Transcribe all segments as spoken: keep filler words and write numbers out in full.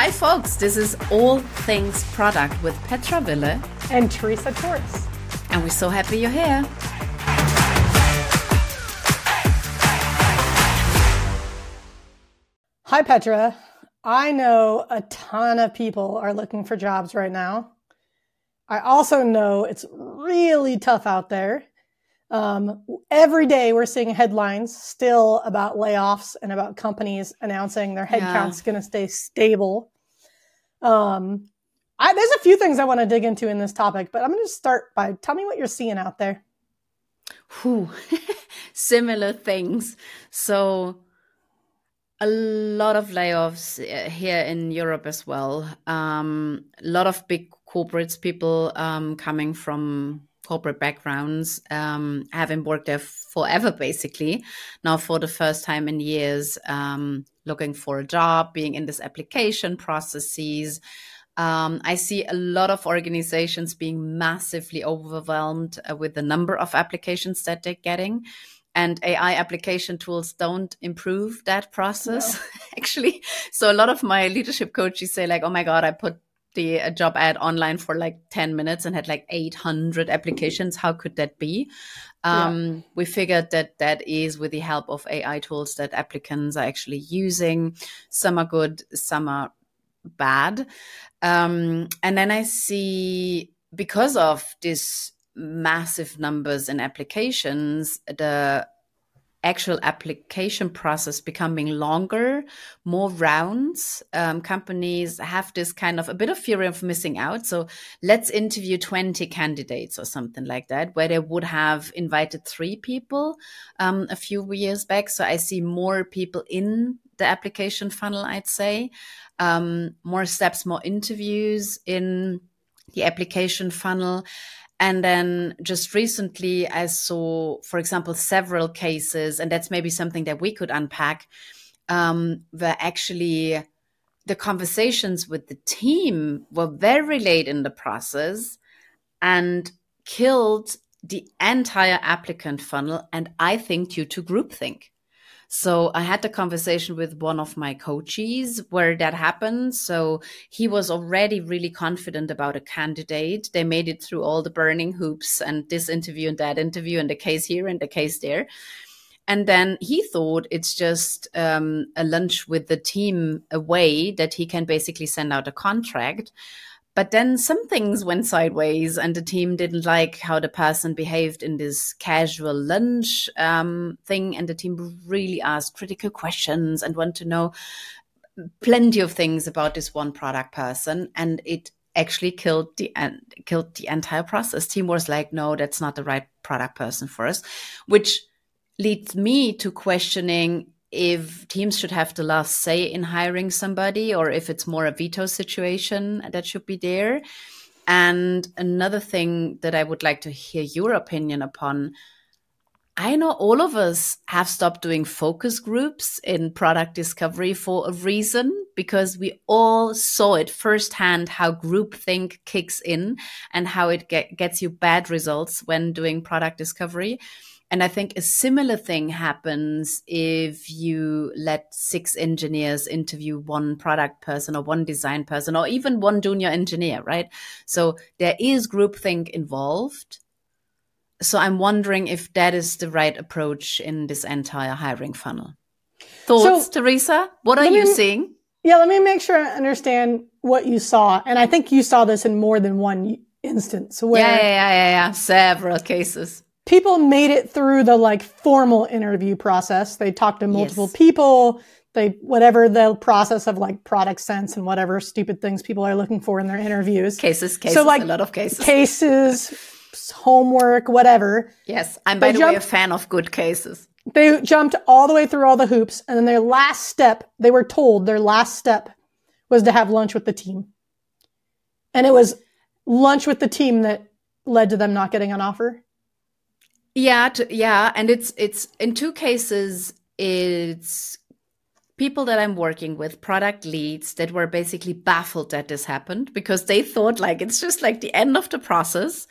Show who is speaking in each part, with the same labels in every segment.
Speaker 1: Hi, folks. This is All Things Product with Petra Wille
Speaker 2: and Teresa Torres.
Speaker 1: And we're so happy you're here.
Speaker 2: Hi, Petra. I know a ton of people are looking for jobs right now. I also know it's really tough out there. Um, every day we're seeing headlines still about layoffs and about companies announcing their headcount's yeah. going to stay stable. Um, I, there's a few things I want to dig into in this topic, but I'm going to start by tell me what you're seeing out there.
Speaker 1: Whew. Similar things. So a lot of layoffs here in Europe as well. Um, a lot of big corporates, people um, coming from corporate backgrounds, um, having worked there forever, basically. Now for the first time in years, um, looking for a job, being in this application processes. Um, I see a lot of organizations being massively overwhelmed uh, with the number of applications that they're getting. And A I application tools don't improve that process, no. actually. So a lot of my leadership coaches say like, oh my God, I put the a job ad online for like ten minutes and had like eight hundred applications. How could that be? Um, yeah. We figured that that is with the help of A I tools that applicants are actually using. Some are good, some are bad. Um, and then I see, because of this massive numbers in applications, the actual application process becoming longer, more rounds. Um, companies have this kind of a bit of fear of missing out. So let's interview twenty candidates or something like that, where they would have invited three people um, a few years back. So I see more people in the application funnel, I'd say, um, more steps, more interviews in the application funnel. And then just recently, I saw, for example, several cases, and that's maybe something that we could unpack, um, where actually the conversations with the team were very late in the process and killed the entire applicant funnel, and I think due to groupthink. So I had the conversation with one of my coaches where that happened. So he was already really confident about a candidate. They made it through all the burning hoops and this interview and that interview and the case here and the case there. And then he thought it's just um, a lunch with the team away that he can basically send out a contract. But then some things went sideways and the team didn't like how the person behaved in this casual lunch um, thing. And the team really asked critical questions and want to know plenty of things about this one product person. And it actually killed the, uh, killed the entire process. Team was like, no, that's not the right product person for us, which leads me to questioning if teams should have the last say in hiring somebody or if it's more a veto situation that should be there. And another thing that I would like to hear your opinion upon, I know all of us have stopped doing focus groups in product discovery for a reason, because we all saw it firsthand how groupthink kicks in and how it get, gets you bad results when doing product discovery. And I think a similar thing happens if you let six engineers interview one product person or one design person or even one junior engineer, right? So there is groupthink involved. So I'm wondering if that is the right approach in this entire hiring funnel. Thoughts, so, Teresa? What are you me, seeing?
Speaker 2: Yeah, let me make sure I understand what you saw. And I think you saw this in more than one instance. Where
Speaker 1: yeah, yeah, yeah, yeah, yeah. Several cases.
Speaker 2: People made it through the like formal interview process. They talked to multiple yes. people. They, whatever the process of like product sense and whatever stupid things people are looking for in their interviews.
Speaker 1: Cases, cases,
Speaker 2: so like
Speaker 1: a lot of cases.
Speaker 2: Cases, homework, whatever.
Speaker 1: Yes. I'm by they the jumped, way a fan of good cases.
Speaker 2: They jumped all the way through all the hoops. And then their last step, they were told their last step was to have lunch with the team. And it was lunch with the team that led to them not getting an offer.
Speaker 1: Yeah, to, yeah, and it's it's in two cases, it's people that I'm working with, product leads that were basically baffled that this happened because they thought like it's just like the end of the process.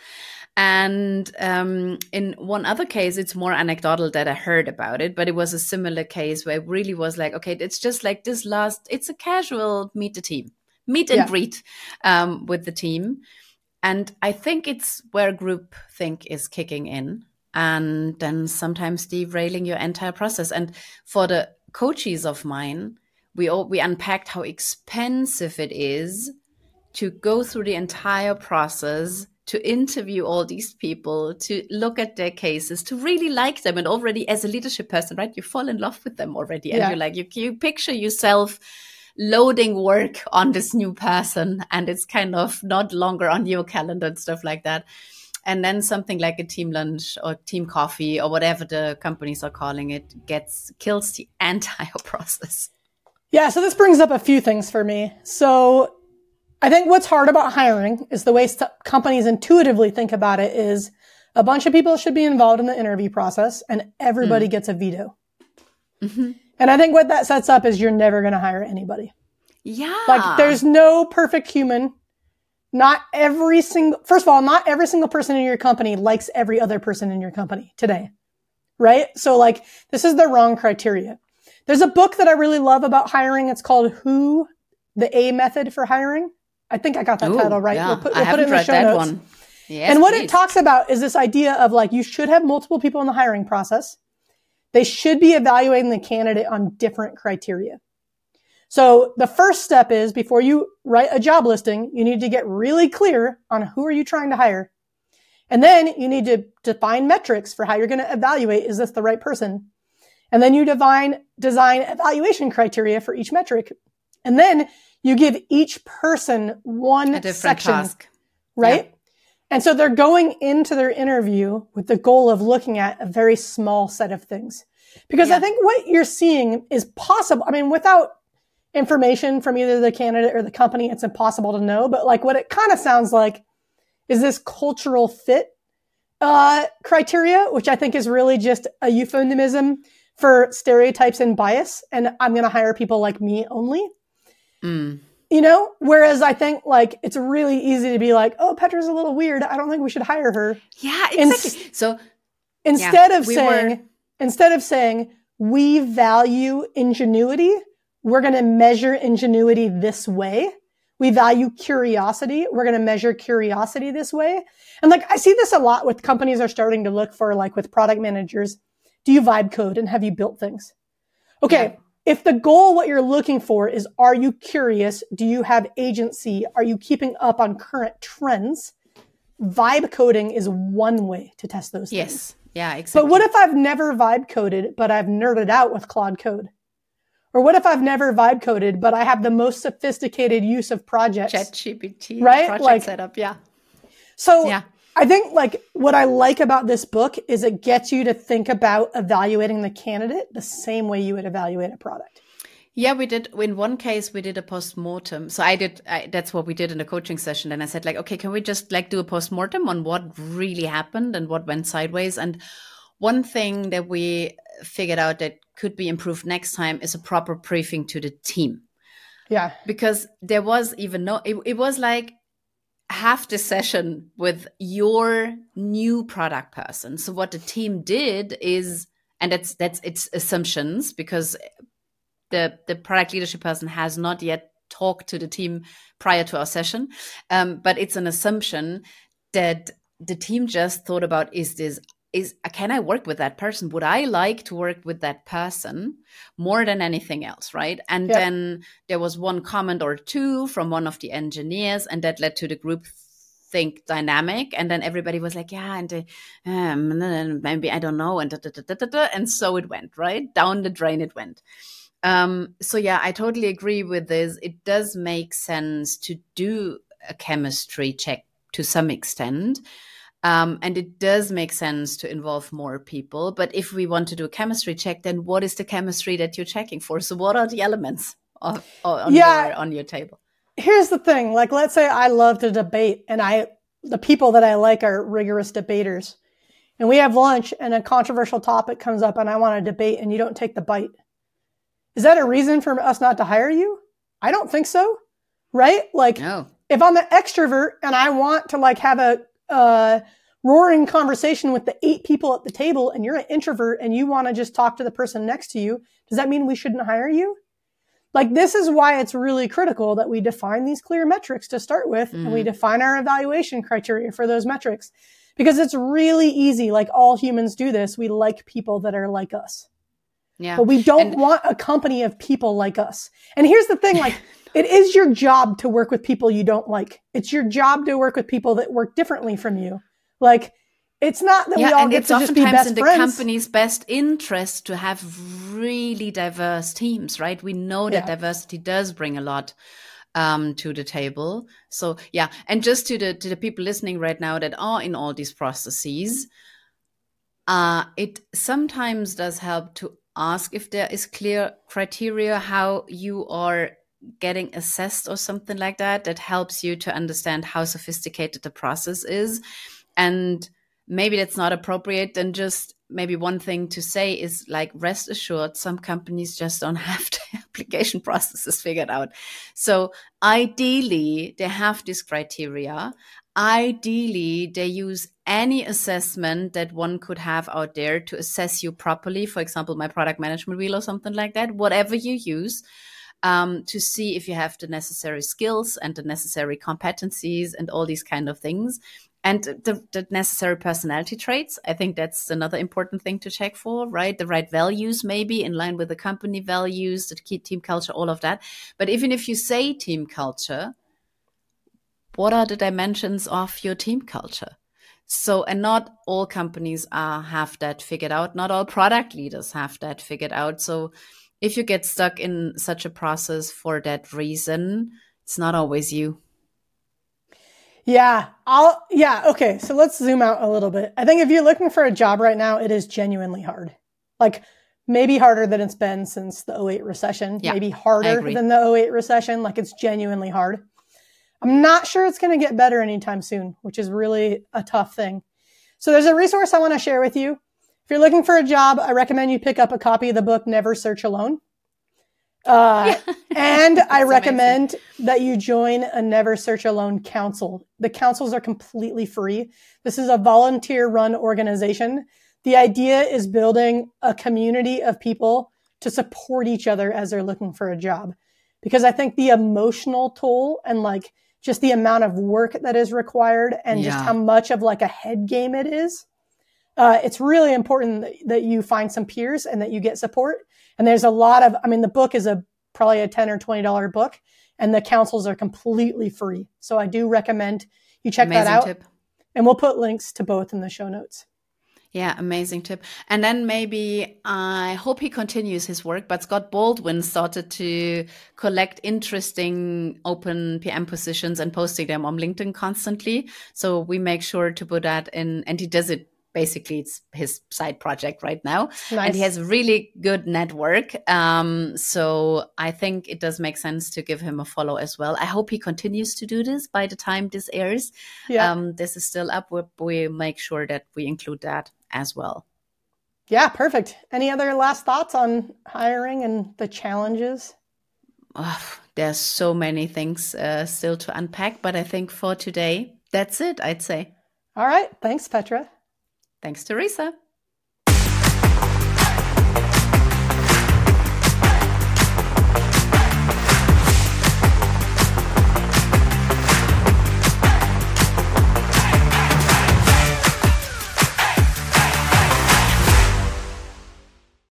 Speaker 1: And um, in one other case, it's more anecdotal that I heard about it, but it was a similar case where it really was like, okay, it's just like this last, it's a casual meet the team. meet and
Speaker 2: Yeah.
Speaker 1: greet um, with the team. And I think it's where group think is kicking in and then sometimes derailing your entire process. And for the coaches of mine, we all, we unpacked how expensive it is to go through the entire process, to interview all these people, to look at their cases, to really like them. And already as a leadership person, right, you fall in love with them already.
Speaker 2: Yeah.
Speaker 1: And you're like, you, you picture yourself loading work on this new person, and it's kind of not longer on your calendar and stuff like that. And then something like a team lunch or team coffee or whatever the companies are calling it gets kills the entire process.
Speaker 2: Yeah, so this brings up a few things for me. So I think what's hard about hiring is the way st- companies intuitively think about it is a bunch of people should be involved in the interview process and everybody mm. gets a veto. Mm-hmm. And I think what that sets up is you're never going to hire anybody.
Speaker 1: Yeah.
Speaker 2: Like there's no perfect human. Not every single, first of all, not every single person in your company likes every other person in your company today. Right? So like this is the wrong criteria. There's a book that I really love about hiring. It's called Who, the A Method for Hiring. I think I got that Ooh, title right.
Speaker 1: Yeah.
Speaker 2: We'll put,
Speaker 1: I
Speaker 2: we'll put it in the show notes. One.
Speaker 1: Yes,
Speaker 2: and what
Speaker 1: please.
Speaker 2: it talks about is this idea of like, you should have multiple people in the hiring process. They should be evaluating the candidate on different criteria. So the first step is before you write a job listing, you need to get really clear on who are you trying to hire. And then you need to define metrics for how you're going to evaluate, is this the right person? And then you define, design evaluation criteria for each metric. And then you give each person one
Speaker 1: a different
Speaker 2: section,
Speaker 1: task.
Speaker 2: Right?
Speaker 1: Yeah.
Speaker 2: And so they're going into their interview with the goal of looking at a very small set of things. Because yeah. I think what you're seeing is possible. I mean, without information from either the candidate or the company, it's impossible to know. But like what it kind of sounds like is this cultural fit uh, criteria, which I think is really just a euphemism for stereotypes and bias. And I'm going to hire people like me only. Mm. You know, whereas I think like it's really easy to be like, oh, Petra's a little weird. I don't think we should hire her.
Speaker 1: Yeah, exactly. In- so
Speaker 2: instead yeah, of
Speaker 1: we
Speaker 2: saying,
Speaker 1: were-
Speaker 2: instead of saying we value ingenuity, we're going to measure ingenuity this way. We value curiosity. We're going to measure curiosity this way. And like, I see this a lot with companies are starting to look for like with product managers. Do you vibe code and have you built things? Okay. Yeah. If the goal, what you're looking for is, are you curious? Do you have agency? Are you keeping up on current trends? Vibe coding is one way to test those
Speaker 1: yes.
Speaker 2: things.
Speaker 1: Yes. Yeah, exactly.
Speaker 2: But what if I've never vibe coded, but I've nerded out with Claude Code? Or what if I've never vibe coded, but I have the most sophisticated use of projects?
Speaker 1: ChatGPT,
Speaker 2: right?
Speaker 1: Project
Speaker 2: like,
Speaker 1: setup, yeah.
Speaker 2: So
Speaker 1: yeah.
Speaker 2: I think like what I like about this book is it gets you to think about evaluating the candidate the same way you would evaluate a product.
Speaker 1: Yeah, we did. In one case, we did a post-mortem. So I did, I, that's what we did in the coaching session. And I said like, okay, can we just like do a post-mortem on what really happened and what went sideways? And one thing that we figured out that could be improved next time is a proper briefing to the team.
Speaker 2: Yeah.
Speaker 1: Because there was even no, it, it was like half the session with your new product person. So what the team did is, and that's, that's its assumptions because the, the product leadership person has not yet talked to the team prior to our session. Um, but it's an assumption that the team just thought about, is this Is can I work with that person? Would I like to work with that person more than anything else, right? And
Speaker 2: yep.
Speaker 1: then there was one comment or two from one of the engineers, and that led to the group think dynamic. And then everybody was like, yeah, and uh, um, maybe I don't know, and da, da, da, da, da, and so it went, right? Down the drain it went. Um, so yeah, I totally agree with this. It does make sense to do a chemistry check to some extent. Um, and it does make sense to involve more people. But if we want to do a chemistry check, then what is the chemistry that you're checking for? So what are the elements of, on,
Speaker 2: yeah.
Speaker 1: your, on your table?
Speaker 2: Here's the thing. Like, let's say I love to debate and I, the people that I like are rigorous debaters. And we have lunch and a controversial topic comes up and I want to debate and you don't take the bite. Is that a reason for us not to hire you? I don't think so. Right? Like,
Speaker 1: no.
Speaker 2: If I'm an extrovert and I want to like have a, uh, roaring conversation with the eight people at the table and you're an introvert and you want to just talk to the person next to you, does that mean we shouldn't hire you? Like, this is why it's really critical that we define these clear metrics to start with, mm. and we define our evaluation criteria for those metrics, because it's really easy. Like, all humans do this. We like people that are like us.
Speaker 1: Yeah.
Speaker 2: But we don't
Speaker 1: and-
Speaker 2: want a company of people like us. And here's the thing, like, it is your job to work with people you don't like. It's your job to work with people that work differently from you. Like, it's not that
Speaker 1: yeah,
Speaker 2: we all
Speaker 1: and
Speaker 2: get
Speaker 1: it's
Speaker 2: to just be
Speaker 1: oftentimes
Speaker 2: best
Speaker 1: in the
Speaker 2: friends.
Speaker 1: company's best interest to have really diverse teams, right? We know that
Speaker 2: Yeah.
Speaker 1: diversity does bring a lot um, to the table. So yeah, and just to the to the people listening right now that are in all these processes, uh, it sometimes does help to ask if there is clear criteria how you are getting assessed or something like that. That helps you to understand how sophisticated the process is. And maybe that's not appropriate. Then just maybe one thing to say is, like, rest assured, some companies just don't have the application processes figured out. So ideally, they have this criteria. Ideally, they use any assessment that one could have out there to assess you properly. For example, my product management wheel or something like that, whatever you use, um, to see if you have the necessary skills and the necessary competencies and all these kind of things. And the, the necessary personality traits. I think that's another important thing to check for, right? The right values, maybe in line with the company values, the key team culture, all of that. But even if you say team culture, what are the dimensions of your team culture? So, and not all companies are, have that figured out. Not all product leaders have that figured out. So if you get stuck in such a process for that reason, it's not always you.
Speaker 2: Yeah, I'll, yeah. Okay. So let's zoom out a little bit. I think if you're looking for a job right now, it is genuinely hard. Like, maybe harder than it's been since the oh eight recession,
Speaker 1: yeah,
Speaker 2: maybe harder than the oh eight recession. Like, it's genuinely hard. I'm not sure it's going to get better anytime soon, which is really a tough thing. So there's a resource I want to share with you. If you're looking for a job, I recommend you pick up a copy of the book, Never Search Alone. Uh, yeah. And I recommend amazing. that you join a Never Search Alone council. The councils are completely free. This is a volunteer run organization. The idea is building a community of people to support each other as they're looking for a job. Because I think the emotional toll and, like, just the amount of work that is required and yeah. just how much of, like, a head game it is, uh, it's really important that, that you find some peers and that you get support. And there's a lot of, I mean, the book is a probably a ten or twenty dollars book, and the councils are completely free. So I do recommend you check amazing that out. Tip. And we'll put links to both in the show notes.
Speaker 1: Yeah, amazing tip. And then maybe I hope he continues his work, but Scott Baldwin started to collect interesting open P M positions and posting them on LinkedIn constantly. So we make sure to put that in, and he does it. Basically, it's his side project right now. Nice. And he has a really good network. Um, so I think it does make sense to give him a follow as well. I hope he continues to do this by the time this airs. Yeah. Um, this is still up. We, we make sure that we include that as well.
Speaker 2: Yeah, perfect. Any other last thoughts on hiring and the challenges?
Speaker 1: Oh, there's so many things uh, still to unpack, but I think for today, that's it, I'd say.
Speaker 2: All right. Thanks, Petra.
Speaker 1: Thanks, Teresa.